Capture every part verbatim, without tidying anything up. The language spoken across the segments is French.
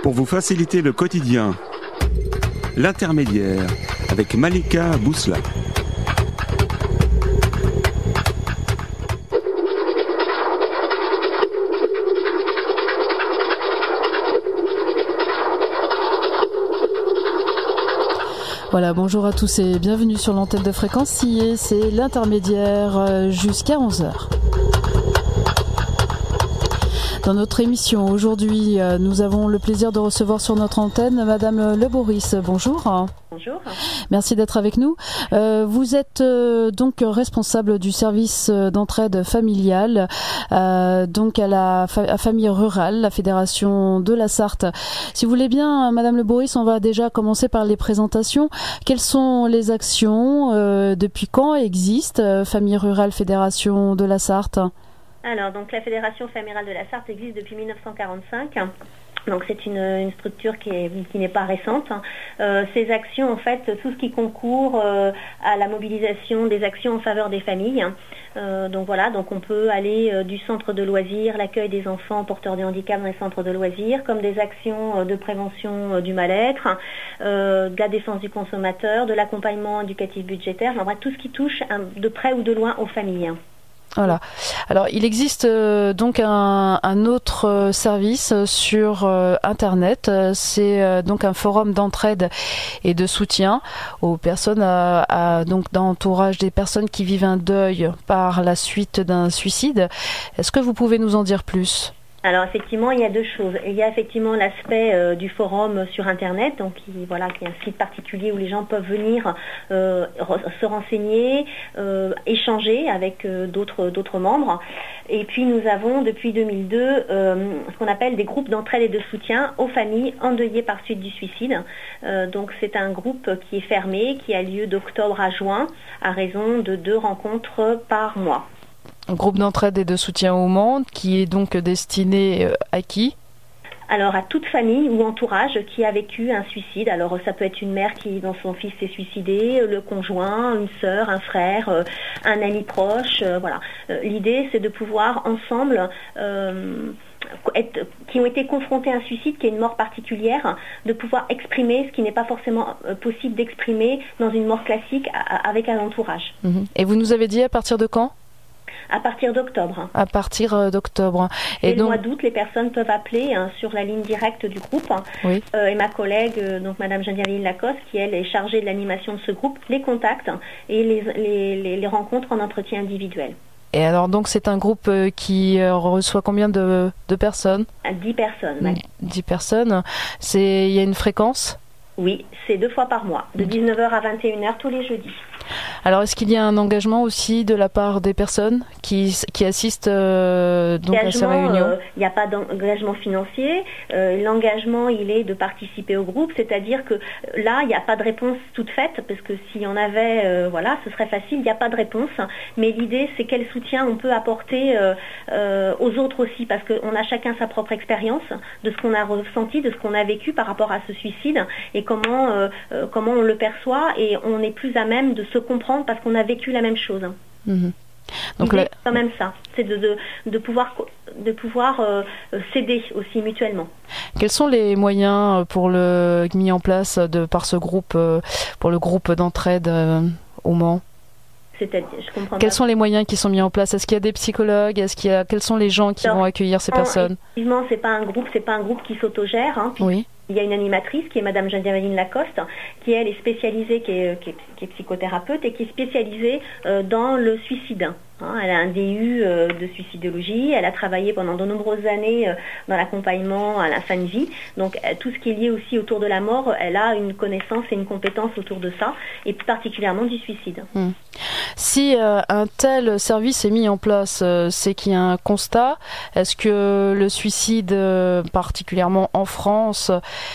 pour vous faciliter le quotidien. L'intermédiaire avec Malika Boussla. Voilà, bonjour à tous et bienvenue sur l'antenne de Fréquence Sillé, c'est l'intermédiaire jusqu'à onze heures. Dans notre émission aujourd'hui, nous avons le plaisir de recevoir sur notre antenne Madame Le Boris. Bonjour. Bonjour. Merci d'être avec nous. Euh, vous êtes euh, donc responsable du service d'entraide familiale, euh, donc à la fa- à Famille Rurale, la Fédération de la Sarthe. Si vous voulez bien, Madame Le Boris, on va déjà commencer par les présentations. Quelles sont les actions euh, Depuis quand existe euh, Famille Rurale, Fédération de la Sarthe ? Alors, donc la Fédération familiale de la Sarthe existe depuis mille neuf cent quarante-cinq. Donc c'est une, une structure qui, est, qui n'est pas récente. Euh, ces actions, en fait, tout ce qui concourt euh, à la mobilisation des actions en faveur des familles. Euh, donc voilà, donc on peut aller euh, du centre de loisirs, l'accueil des enfants porteurs de handicap dans les centres de loisirs, comme des actions euh, de prévention euh, du mal-être, euh, de la défense du consommateur, de l'accompagnement éducatif budgétaire, enfin bref, tout ce qui touche hein, de près ou de loin aux familles. Voilà. Alors, il existe euh, donc un, un autre euh, service sur euh, Internet. C'est euh, donc un forum d'entraide et de soutien aux personnes, à, à, donc d'entourage des personnes qui vivent un deuil par la suite d'un suicide. Est-ce que vous pouvez nous en dire plus ? Alors effectivement, il y a deux choses. Il y a effectivement l'aspect euh, du forum sur Internet, donc qui, voilà, qui est un site particulier où les gens peuvent venir euh, re- se renseigner, euh, échanger avec euh, d'autres, d'autres membres. Et puis nous avons depuis deux mille deux euh, ce qu'on appelle des groupes d'entraide et de soutien aux familles endeuillées par suite du suicide. Euh, donc c'est un groupe qui est fermé, qui a lieu d'octobre à juin, à raison de deux rencontres par mois. Un groupe d'entraide et de soutien au monde qui est donc destiné à qui ? Alors à toute famille ou entourage qui a vécu un suicide. Alors ça peut être une mère qui, dont son fils s'est suicidé, le conjoint, une sœur, un frère, euh, un ami proche. Euh, voilà. Euh, l'idée c'est de pouvoir ensemble, euh, être, qui ont été confrontés à un suicide, qui est une mort particulière, de pouvoir exprimer ce qui n'est pas forcément euh, possible d'exprimer dans une mort classique à, avec un entourage. Mmh. Et vous nous avez dit à partir de quand ? À partir d'octobre. À partir euh, d'octobre. Et, et donc... le mois d'août, les personnes peuvent appeler hein, sur la ligne directe du groupe. Oui. Euh, et ma collègue, euh, donc Madame Geneviève Lacoste, qui elle est chargée de l'animation de ce groupe, les contacte et les, les, les, les rencontre en entretien individuel. Et alors donc c'est un groupe euh, qui euh, reçoit combien de, de personnes ? dix personnes. Ouais. dix personnes. C'est, il y a une fréquence ? Oui, c'est deux fois par mois, de dix-neuf heures à vingt et une heures tous les jeudis. Alors, est-ce qu'il y a un engagement aussi de la part des personnes qui, qui assistent euh, donc à ces réunions ? euh, Il n'y a pas d'engagement financier. Euh, l'engagement, il est de participer au groupe, c'est-à-dire que là, il n'y a pas de réponse toute faite, parce que s'il y en avait, euh, voilà, ce serait facile, il n'y a pas de réponse. Mais l'idée, c'est quel soutien on peut apporter euh, euh, aux autres aussi, parce qu'on a chacun sa propre expérience de ce qu'on a ressenti, de ce qu'on a vécu par rapport à ce suicide, et comment, euh, euh, comment on le perçoit, et on est plus à même de se comprendre parce qu'on a vécu la même chose. Mmh. Donc l'idée, là... c'est quand même ça, c'est de, de, de pouvoir, de pouvoir euh, s'aider aussi mutuellement. Quels sont les moyens pour le mis en place de, par ce groupe, euh, pour le groupe d'entraide euh, au Mans ? C'est-à-dire, je comprends Quels pas. sont les moyens qui sont mis en place ? Est-ce qu'il y a des psychologues ? Est-ce qu'il y a... Quels sont les gens qui Alors, vont accueillir ces personnes ? Effectivement, c'est pas un groupe, c'est pas un groupe qui s'autogère. Hein, oui. Il y a une animatrice qui est Madame Geneviève Lacoste, qui elle est spécialisée, qui est, qui est, qui est psychothérapeute et qui est spécialisée euh, dans le suicide. Hein, elle a un D U euh, de suicidologie, elle a travaillé pendant de nombreuses années euh, dans l'accompagnement à la fin de vie. Donc euh, tout ce qui est lié aussi autour de la mort, elle a une connaissance et une compétence autour de ça, et plus particulièrement du suicide. Hum. Si euh, un tel service est mis en place, euh, c'est qu'il y a un constat. Est-ce que le suicide, euh, particulièrement en France,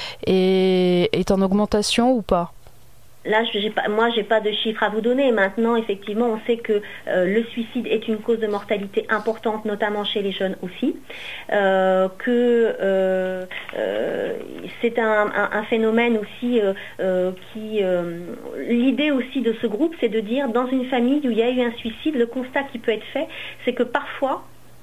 est, est en augmentation ou pas ? Là, j'ai pas, moi, j'ai pas de chiffres à vous donner. Maintenant, effectivement, on sait que euh, le suicide est une cause de mortalité importante, notamment chez les jeunes aussi. Euh, que euh, euh, c'est un, un, un phénomène aussi euh, euh, qui... Euh, l'idée aussi de ce groupe, c'est de dire, dans une famille où il y a eu un suicide, le constat qui peut être fait, c'est que parfois,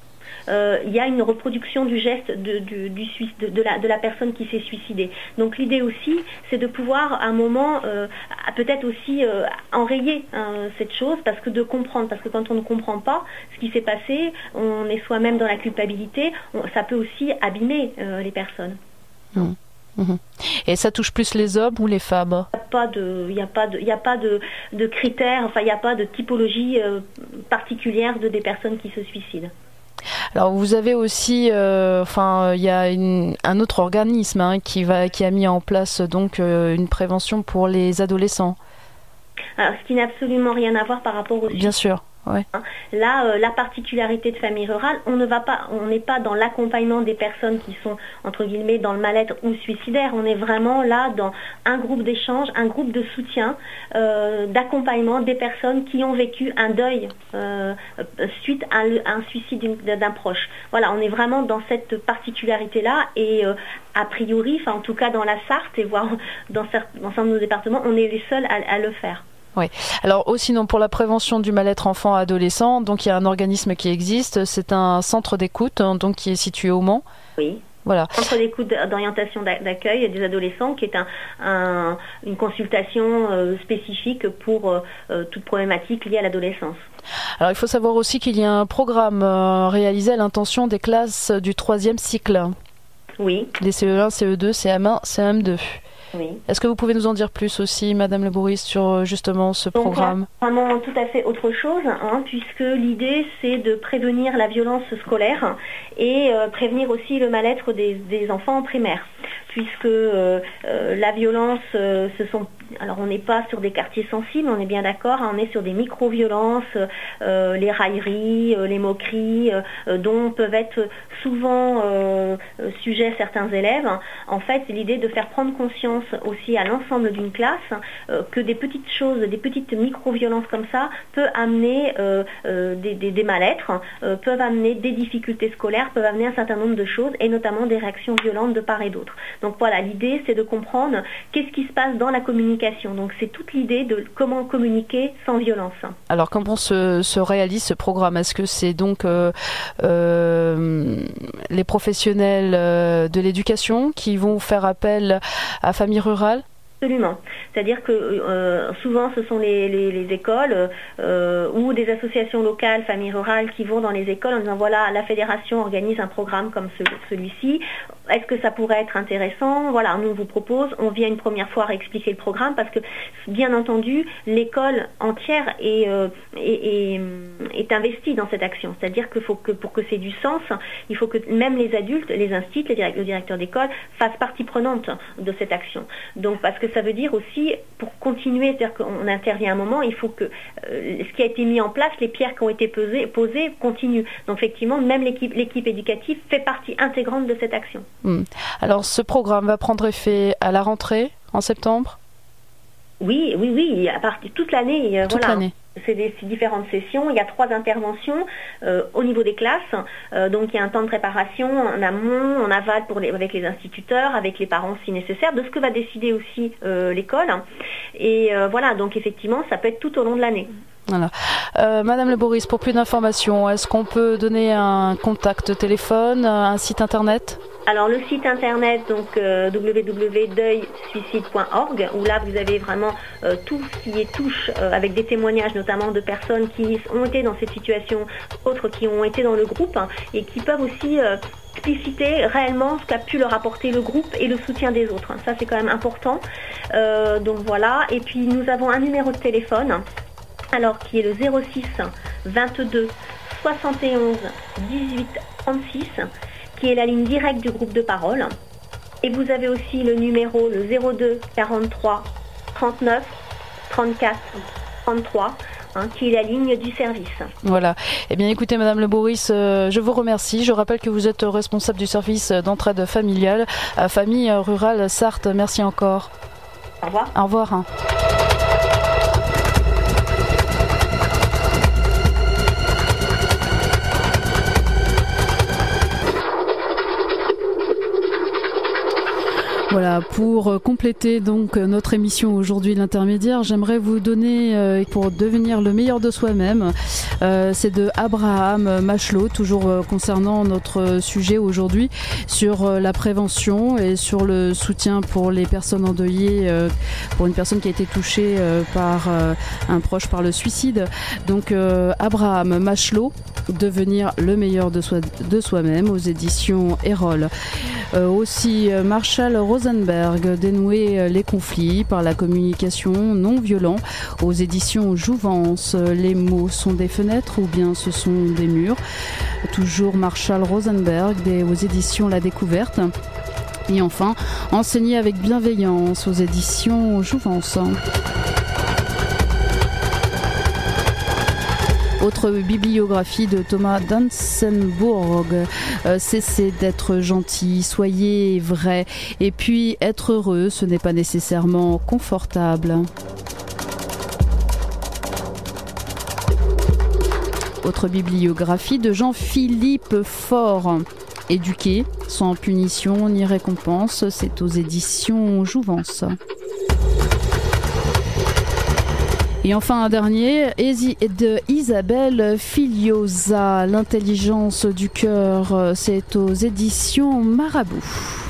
euh, il y a une reproduction du geste de, de, du, de, de, la, de la personne qui s'est suicidée. Donc l'idée aussi, c'est de pouvoir à un moment euh, peut-être aussi euh, enrayer hein, cette chose, parce que de comprendre, parce que quand on ne comprend pas ce qui s'est passé, on est soi-même dans la culpabilité, on, ça peut aussi abîmer euh, les personnes. Mmh. Mmh. Et ça touche plus les hommes ou les femmes? Il n'y a pas de, il n'y a pas de, il n'y a pas de, de critères, enfin il n'y a pas de typologie euh, particulière de des personnes qui se suicident. Alors vous avez aussi, euh, enfin il y a une, un autre organisme hein, qui va, qui a mis en place donc euh, une prévention pour les adolescents. Alors ce qui n'a absolument rien à voir par rapport au suicide. Bien sûr. Ouais. Là, euh, la particularité de Famille Rurale, on ne va pas, on n'est pas dans l'accompagnement des personnes qui sont entre guillemets dans le mal-être ou suicidaires. On est vraiment là dans un groupe d'échange, un groupe de soutien, euh, d'accompagnement des personnes qui ont vécu un deuil euh, suite à un, un suicide d'un proche. Voilà, on est vraiment dans cette particularité-là et euh, a priori, enfin en tout cas dans la Sarthe et voire dans certains de nos départements, on est les seuls à, à le faire. Oui. Alors aussi non pour la prévention du mal-être enfant-adolescent, donc il y a un organisme qui existe, c'est un centre d'écoute donc qui est situé au Mans. Oui. Voilà. Centre d'écoute d'orientation d'accueil des adolescents, qui est un, un, une consultation euh, spécifique pour euh, toute problématique liée à l'adolescence. Alors il faut savoir aussi qu'il y a un programme euh, réalisé à l'intention des classes du troisième cycle. Oui. Les C E un, C E deux, C M un, C M deux. Oui. Est-ce que vous pouvez nous en dire plus aussi, Madame Le Bourris, sur justement ce Donc, programme? Vraiment tout à fait autre chose, hein, puisque l'idée c'est de prévenir la violence scolaire et euh, prévenir aussi le mal-être des, des enfants en primaire. Puisque euh, euh, la violence, euh, ce sont, alors on n'est pas sur des quartiers sensibles, on est bien d'accord, hein, on est sur des micro-violences, euh, les railleries, euh, les moqueries, euh, dont peuvent être souvent euh, sujets certains élèves. En fait, c'est l'idée de faire prendre conscience aussi à l'ensemble d'une classe euh, que des petites choses, des petites micro-violences comme ça peuvent amener euh, euh, des, des, des mal-être, euh, peuvent amener des difficultés scolaires, peuvent amener un certain nombre de choses et notamment des réactions violentes de part et d'autre. Donc voilà, l'idée c'est de comprendre qu'est-ce qui se passe dans la communication. Donc c'est toute l'idée de comment communiquer sans violence. Alors comment se, se réalise ce programme? Est-ce que c'est donc euh, euh, les professionnels euh, de l'éducation qui vont faire appel à Famille Rurale? Absolument. C'est-à-dire que euh, souvent ce sont les, les, les écoles euh, ou des associations locales, familles rurales qui vont dans les écoles en disant voilà, la fédération organise un programme comme ce, celui-ci. Est-ce que ça pourrait être intéressant? Voilà, nous on vous propose, on vient une première fois expliquer le programme parce que bien entendu l'école entière est, euh, est, est, est investie dans cette action. C'est-à-dire que, faut que pour que c'est du sens, il faut que même les adultes, les instituts, le directeur d'école fassent partie prenante de cette action. Donc parce que ça veut dire aussi, pour continuer, c'est-à-dire qu'on intervient un moment, il faut que euh, ce qui a été mis en place, les pierres qui ont été posées, posées continuent. Donc effectivement, même l'équipe, l'équipe éducative fait partie intégrante de cette action. Mmh. Alors ce programme va prendre effet à la rentrée, en septembre? Oui, oui, oui, à partir toute l'année. Toute voilà. l'année. C'est des c'est différentes sessions. Il y a trois interventions euh, au niveau des classes. Euh, donc il y a un temps de préparation en amont, en aval pour les, avec les instituteurs, avec les parents si nécessaire, de ce que va décider aussi euh, l'école. Et euh, voilà, donc effectivement, ça peut être tout au long de l'année. Voilà. Euh, Madame Le Bourris, pour plus d'informations, est-ce qu'on peut donner un contact téléphone, un site internet? Alors le site internet, donc euh, w w w point deuil suicide point org, où là vous avez vraiment euh, tout ce qui est touche, euh, avec des témoignages notamment de personnes qui ont été dans cette situation, d'autres qui ont été dans le groupe, hein, et qui peuvent aussi euh, expliciter réellement ce qu'a pu leur apporter le groupe et le soutien des autres. Ça c'est quand même important. Euh, donc voilà, et puis nous avons un numéro de téléphone, alors qui est le zéro six vingt-deux soixante et onze dix-huit trente-six, qui est la ligne directe du groupe de parole. Et vous avez aussi le numéro, le zéro deux quarante-trois trente-neuf trente-quatre trente-trois, hein, qui est la ligne du service. Voilà. Eh bien écoutez Madame Le Bourris, euh, je vous remercie. Je rappelle que vous êtes responsable du service d'entraide familiale à Famille Rurale Sarthe. Merci encore. Au revoir. Au revoir. Hein. Voilà, pour compléter donc notre émission aujourd'hui, l'intermédiaire, j'aimerais vous donner, euh, pour devenir le meilleur de soi-même, euh, c'est de Abraham Maslow, toujours euh, concernant notre sujet aujourd'hui, sur euh, la prévention et sur le soutien pour les personnes endeuillées, euh, pour une personne qui a été touchée euh, par euh, un proche par le suicide. Donc euh, Abraham Maslow, devenir le meilleur de, soi, de soi-même, aux éditions Erol. Euh, aussi euh, Marshall Rosenberg, dénouer les conflits par la communication non violente, aux éditions Jouvence. Les mots sont des fenêtres ou bien ce sont des murs. Toujours Marshall Rosenberg, des, aux éditions La Découverte. Et enfin, enseigner avec bienveillance, aux éditions Jouvence. Autre bibliographie de Thomas Dansenbourg, euh, cessez d'être gentil, soyez vrai, et puis être heureux, ce n'est pas nécessairement confortable. Autre bibliographie de Jean-Philippe Faure, éduquer sans punition ni récompense, c'est aux éditions Jouvence. Et enfin un dernier, de Isabelle Filiosa, l'intelligence du cœur, c'est aux éditions Marabout.